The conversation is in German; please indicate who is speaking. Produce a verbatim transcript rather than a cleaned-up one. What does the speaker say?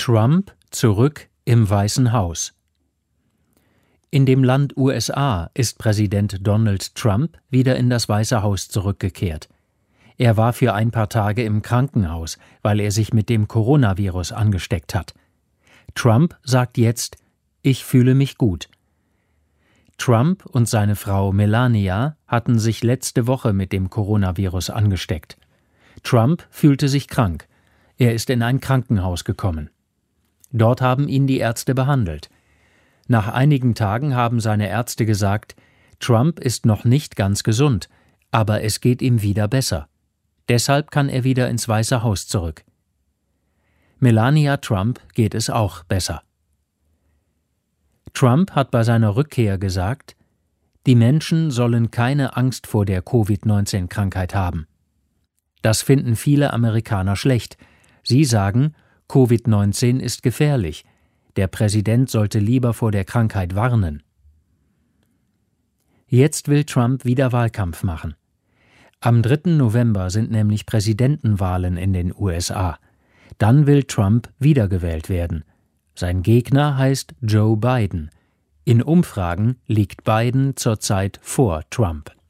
Speaker 1: Trump zurück im Weißen Haus. In dem Land U S A ist Präsident Donald Trump wieder in das Weiße Haus zurückgekehrt. Er war für ein paar Tage im Krankenhaus, weil er sich mit dem Coronavirus angesteckt hat. Trump sagt jetzt: Ich fühle mich gut. Trump und seine Frau Melania hatten sich letzte Woche mit dem Coronavirus angesteckt. Trump fühlte sich krank. Er ist in ein Krankenhaus gekommen. Dort haben ihn die Ärzte behandelt. Nach einigen Tagen haben seine Ärzte gesagt, Trump ist noch nicht ganz gesund, aber es geht ihm wieder besser. Deshalb kann er wieder ins Weiße Haus zurück. Melania Trump geht es auch besser. Trump hat bei seiner Rückkehr gesagt, die Menschen sollen keine Angst vor der Covid neunzehn Krankheit haben. Das finden viele Amerikaner schlecht. Sie sagen, Covid neunzehn ist gefährlich. Der Präsident sollte lieber vor der Krankheit warnen. Jetzt will Trump wieder Wahlkampf machen. Am dritten November sind nämlich Präsidentenwahlen in den U S A. Dann will Trump wiedergewählt werden. Sein Gegner heißt Joe Biden. In Umfragen liegt Biden zurzeit vor Trump.